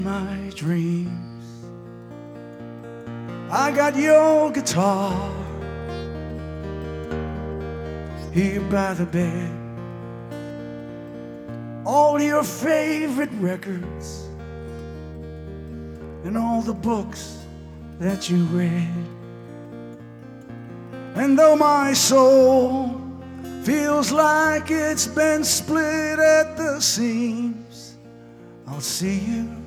my dreams. I got your guitar here by the bed, all your favorite records and all the books that you read. And though my soul feels like it's been split at the seams, I'll see you